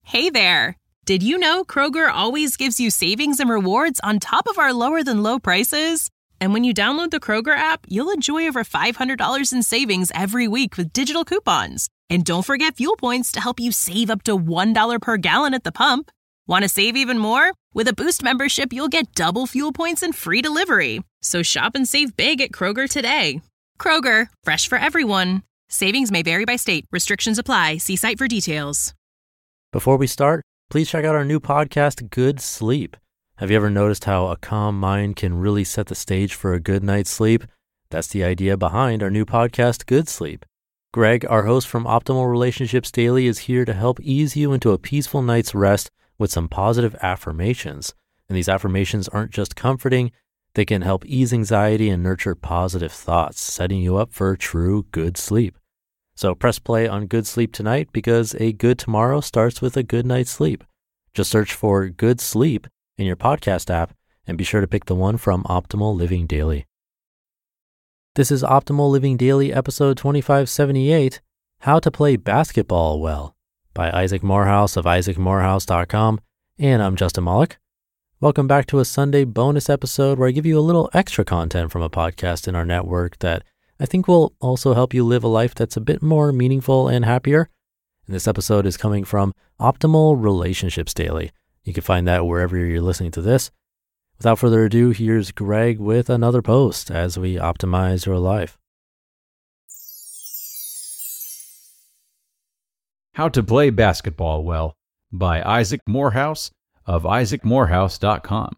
Hey there! Did you know Kroger always gives you savings and rewards on top of our lower-than-low prices? And when you download the Kroger app, you'll enjoy over $500 in savings every week with digital coupons. And don't forget fuel points to help you save up to $1 per gallon at the pump. Want to save even more? With a Boost membership, you'll get double fuel points and free delivery. So shop and save big at Kroger today. Kroger, fresh for everyone. Savings may vary by state. Restrictions apply. See site for details. Before we start, please check out our new podcast, Good Sleep. Have you ever noticed how a calm mind can really set the stage for a good night's sleep? That's the idea behind our new podcast, Good Sleep. Greg, our host from Optimal Relationships Daily, is here to help ease you into a peaceful night's rest with some positive affirmations. And these affirmations aren't just comforting, they can help ease anxiety and nurture positive thoughts, setting you up for true good sleep. So press play on Good Sleep tonight because a good tomorrow starts with a good night's sleep. Just search for Good Sleep in your podcast app and be sure to pick the one from Optimal Living Daily. This is Optimal Living Daily episode 2578, How to Play Basketball Well, by Isaac Morehouse of isaacmorehouse.com, and I'm Justin Malik. Welcome back to a Sunday bonus episode where I give you a little extra content from a podcast in our network that I think will also help you live a life that's a bit more meaningful and happier. And this episode is coming from Optimal Relationships Daily. You can find that wherever you're listening to this. Without further ado, here's Greg with another post as we optimize your life. How to Play Basketball Well, by Isaac Morehouse of isaacmorehouse.com.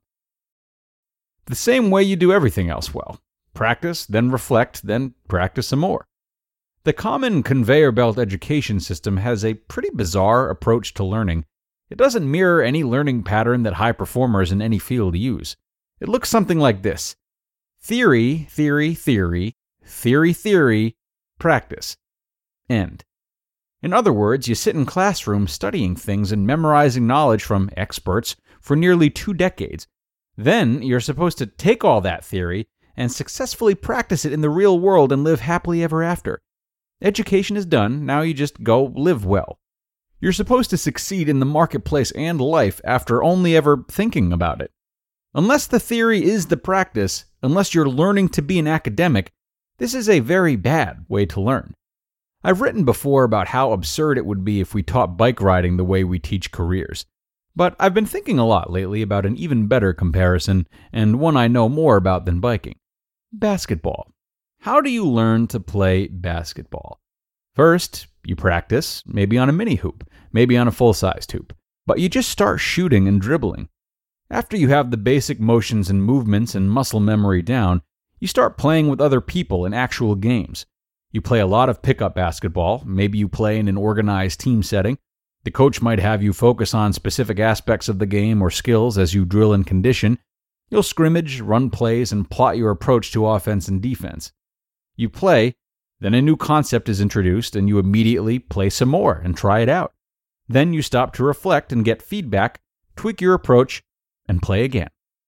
The same way you do everything else well. Practice, then reflect, then practice some more. The common conveyor belt education system has a pretty bizarre approach to learning. It doesn't mirror any learning pattern that high performers in any field use. It looks something like this: theory, theory, theory, theory, theory, practice. End. In other words, you sit in classrooms studying things and memorizing knowledge from experts for nearly 2 decades. Then you're supposed to take all that theory and successfully practice it in the real world and live happily ever after. Education is done, now you just go live well. You're supposed to succeed in the marketplace and life after only ever thinking about it. Unless the theory is the practice, unless you're learning to be an academic, this is a very bad way to learn. I've written before about how absurd it would be if we taught bike riding the way we teach careers. But I've been thinking a lot lately about an even better comparison, and one I know more about than biking. Basketball. How do you learn to play basketball? First, you practice, maybe on a mini hoop, maybe on a full-sized hoop, but you just start shooting and dribbling. After you have the basic motions and movements and muscle memory down, you start playing with other people in actual games. You play a lot of pickup basketball, maybe you play in an organized team setting. The coach might have you focus on specific aspects of the game or skills as you drill and condition. You'll scrimmage, run plays, and plot your approach to offense and defense. You play, then a new concept is introduced, and you immediately play some more and try it out. Then you stop to reflect and get feedback, tweak your approach, and play again.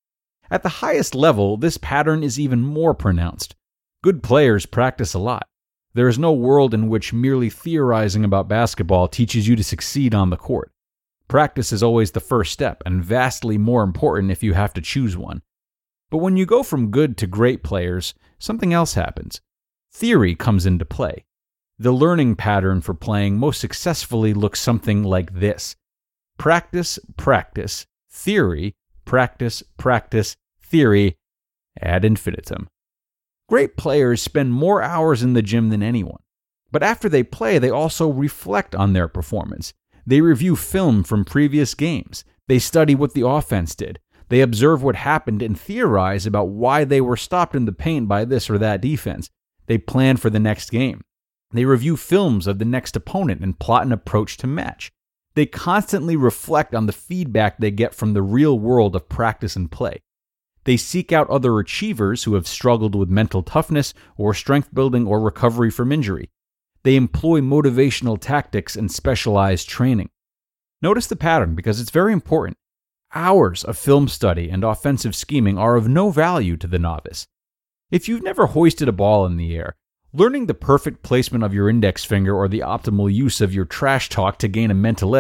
At the highest level, this pattern is even more pronounced. Good players practice a lot. There is no world in which merely theorizing about basketball teaches you to succeed on the court. Practice is always the first step, and vastly more important if you have to choose one. But when you go from good to great players, something else happens. Theory comes into play. The learning pattern for playing most successfully looks something like this: practice, practice, theory, practice, practice, theory, ad infinitum. Great players spend more hours in the gym than anyone. But after they play, they also reflect on their performance. They review film from previous games. They study what the offense did. They observe what happened and theorize about why they were stopped in the paint by this or that defense. They plan for the next game. They review films of the next opponent and plot an approach to match. They constantly reflect on the feedback they get from the real world of practice and play. They seek out other achievers who have struggled with mental toughness or strength building or recovery from injury. They employ motivational tactics and specialized training. Notice the pattern because it's very important. Hours of film study and offensive scheming are of no value to the novice. If you've never hoisted a ball in the air, Learning the perfect placement of your index finger or the optimal use of your trash talk to gain a mental edge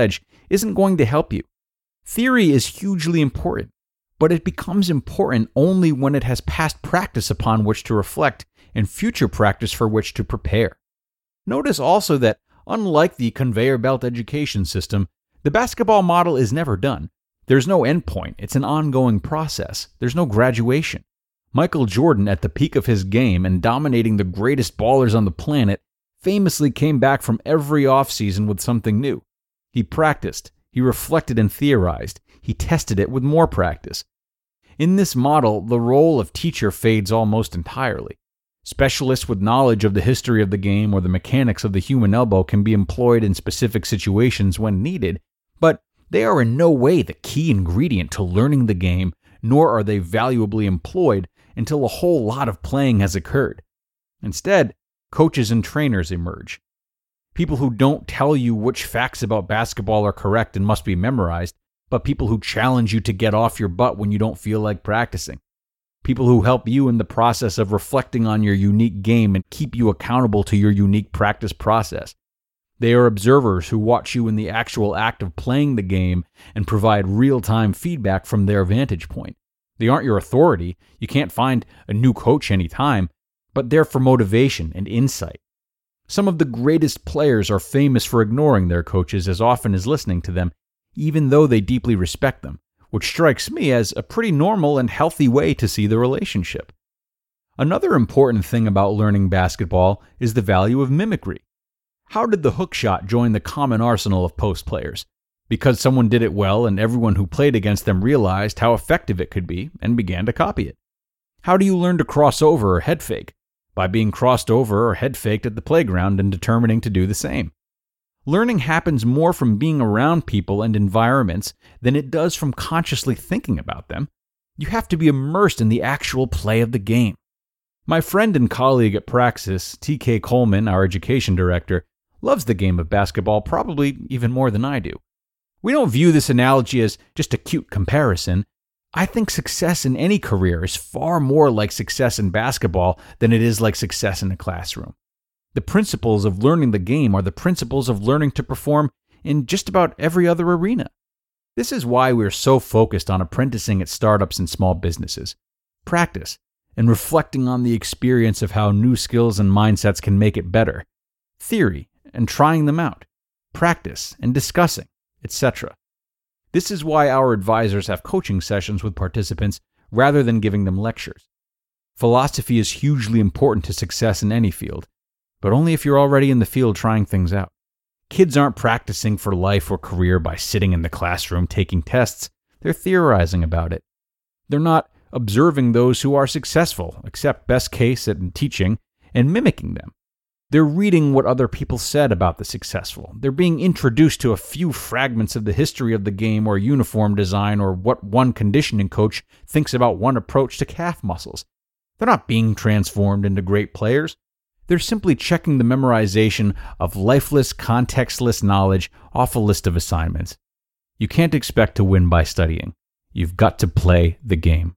isn't going to help you. Theory is hugely important, but it becomes important only when it has past practice upon which to reflect and future practice for which to prepare. Notice also that, unlike the conveyor belt education system, the basketball model is never done. There's no endpoint. It's an ongoing process. There's no graduation. Michael Jordan, at the peak of his game and dominating the greatest ballers on the planet, famously came back from every offseason with something new. He practiced, he reflected and theorized, he tested it with more practice. In this model, the role of teacher fades almost entirely. Specialists with knowledge of the history of the game or the mechanics of the human elbow can be employed in specific situations when needed, but they are in no way the key ingredient to learning the game, nor are they valuably employed until a whole lot of playing has occurred. Instead, coaches and trainers emerge. People who don't tell you which facts about basketball are correct and must be memorized, but people who challenge you to get off your butt when you don't feel like practicing. People who help you in the process of reflecting on your unique game and keep you accountable to your unique practice process. They are observers who watch you in the actual act of playing the game and provide real-time feedback from their vantage point. They aren't your authority. You can't find a new coach anytime, but they're for motivation and insight. Some of the greatest players are famous for ignoring their coaches as often as listening to them, even though they deeply respect them, which strikes me as a pretty normal and healthy way to see the relationship. Another important thing about learning basketball is the value of mimicry. How did the hook shot join the common arsenal of post players? Because someone did it well and everyone who played against them realized how effective it could be and began to copy it. How do you learn to cross over or head fake? By being crossed over or head faked at the playground and determining to do the same. Learning happens more from being around people and environments than it does from consciously thinking about them. You have to be immersed in the actual play of the game. My friend and colleague at Praxis, T.K. Coleman, our education director, loves the game of basketball probably even more than I do. We don't view this analogy as just a cute comparison. I think success in any career is far more like success in basketball than it is like success in a classroom. The principles of learning the game are the principles of learning to perform in just about every other arena. This is why we're so focused on apprenticing at startups and small businesses. Practice and reflecting on the experience of how new skills and mindsets can make it better. Theory and trying them out. Practice and discussing, etc. This is why our advisors have coaching sessions with participants rather than giving them lectures. Philosophy is hugely important to success in any field, but only if you're already in the field trying things out. Kids aren't practicing for life or career by sitting in the classroom taking tests. They're theorizing about it. They're not observing those who are successful, except best case at teaching, and mimicking them. They're reading what other people said about the successful. They're being introduced to a few fragments of the history of the game or uniform design or what one conditioning coach thinks about one approach to calf muscles. They're not being transformed into great players. They're simply checking the memorization of lifeless, contextless knowledge off a list of assignments. You can't expect to win by studying. You've got to play the game.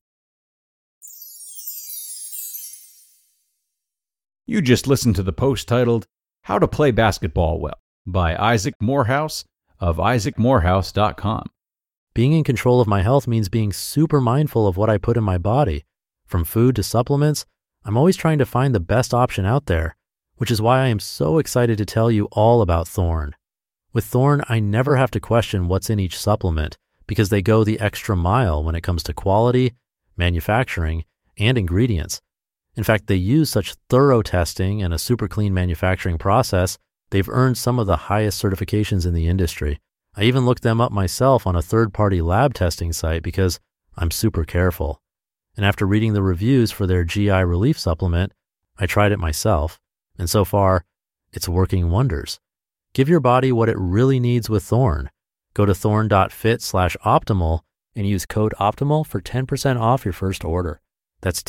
You just listened to the post titled, How to Play Basketball Well, by Isaac Morehouse of isaacmorehouse.com. Being in control of my health means being super mindful of what I put in my body. From food to supplements, I'm always trying to find the best option out there, which is why I am so excited to tell you all about Thorne. With Thorne, I never have to question what's in each supplement because they go the extra mile when it comes to quality, manufacturing, and ingredients. In fact, they use such thorough testing and a super clean manufacturing process, they've earned some of the highest certifications in the industry. I even looked them up myself on a third-party lab testing site because I'm super careful. And after reading the reviews for their GI relief supplement, I tried it myself. And so far, it's working wonders. Give your body what it really needs with Thorne. Go to thorne.fit/optimal and use code OPTIMAL for 10% off your first order. That's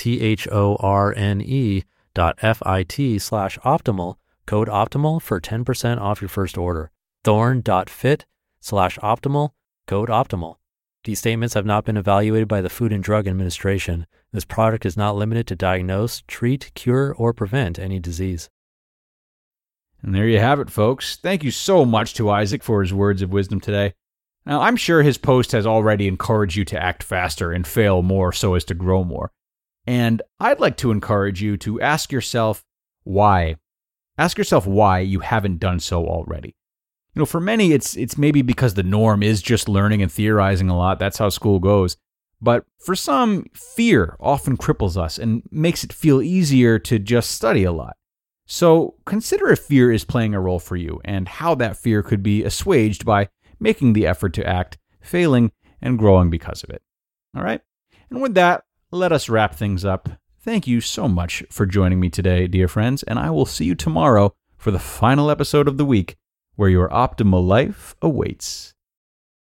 THORNE.FIT/optimal, code OPTIMAL for 10% off your first order. Thorne.fit/optimal, code OPTIMAL. These statements have not been evaluated by the Food and Drug Administration. This product is not limited to diagnose, treat, cure, or prevent any disease. And there you have it, folks. Thank you so much to Isaac for his words of wisdom today. Now, I'm sure his post has already encouraged you to act faster and fail more so as to grow more. And I'd like to encourage you to ask yourself why. Ask yourself why you haven't done so already. For many, it's maybe because the norm is just learning and theorizing a lot. That's how school goes. But for some, fear often cripples us and makes it feel easier to just study a lot. So consider if fear is playing a role for you and how that fear could be assuaged by making the effort to act, failing, and growing because of it. All right? And with that, let us wrap things up. Thank you so much for joining me today, dear friends, and I will see you tomorrow for the final episode of the week, where your optimal life awaits.